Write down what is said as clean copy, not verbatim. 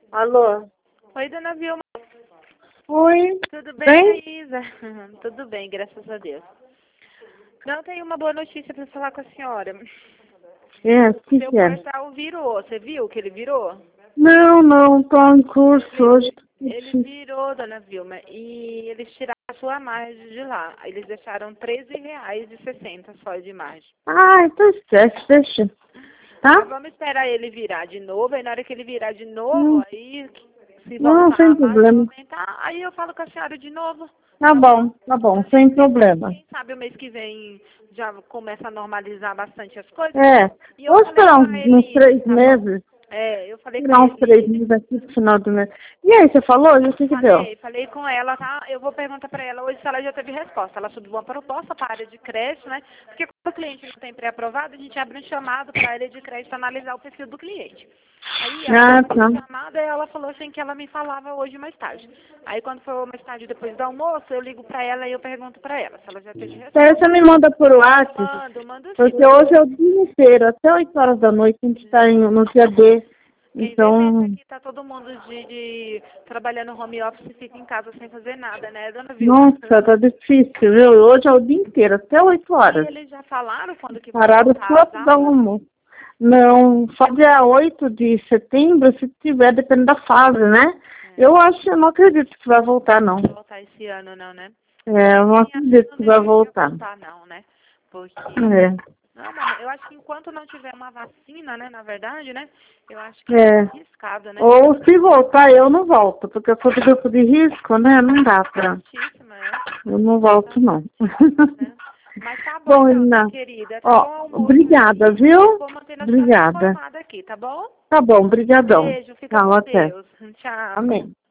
Alô? Oi, dona Vilma. Oi. Tudo bem, Isa? Tudo bem, graças a Deus. Não, tenho uma boa notícia para falar com a senhora. É, o que Seu que é? portal virou. Você viu que ele virou? Não, tô em curso hoje. Ele virou, dona Vilma, e eles tiraram a sua margem de lá. Eles deixaram R$13,60 só de margem. Ah, então esquece, deixa. Mas Tá? vamos esperar ele virar de novo, aí na hora que ele virar de novo, aí se Não, voltar sem a margem problema. aumentar, aí eu falo com a senhora de novo. Tá bom, sem problema. Quem sabe o mês que vem já começa a normalizar bastante as coisas. É, E eu vou falei esperar pra uns ele isso, 3 tá bom? meses. Eu falei com Esperar uns 3 ele. meses aqui pro final do mês. E aí, você falou? E o que que deu? Falei com ela, tá? Eu vou perguntar pra ela hoje se ela já teve resposta. Ela subiu uma proposta para a área de crédito, né? Porque quando o cliente não tem pré-aprovado, a gente abre um chamado para a área de crédito analisar o perfil do cliente. Aí ela Ah, fez tá. uma chamada e ela falou assim que ela me falava hoje mais tarde. Aí quando for mais tarde depois do almoço, eu ligo pra ela e eu pergunto pra ela se ela já teve Aí resposta. você me manda por WhatsApp, Mando sim. porque hoje é o dia inteiro, até 8 horas da noite, a gente tá no dia D. Quem vê pensa Então, que tá todo mundo de trabalhando home office e fica em casa sem fazer nada, né, dona Vilma? nossa, tá difícil, viu? Hoje é o dia inteiro, até 8 E horas. eles já falaram quando que vai Pararam voltar só às para dar um aulas? almoço. Não, só dia 8 de setembro, se tiver, depende da fase, né? Eu não acredito que vai voltar, não. Vai voltar esse ano não, né? É, eu não Sim, acho que acredito não que vai deveria voltar. voltar não, né? Porque É, não, mas eu acho que enquanto não tiver uma vacina, né, na verdade, né? Eu acho que é é. muito arriscado, né? Ou se voltar, eu não volto, porque eu sou do grupo de risco, né? Não dá pra. Certíssima, Eu não volto, não. né? Mas tá bom Bom, então, minha Ina, querida. Tá ó, bom o almoço obrigada, aí. E eu viu? vou mantendo a senhora Obrigada. informada aqui, tá bom? Tá bom, brigadão. Beijo, fica Tchau, com até. Deus. Tchau. Amém.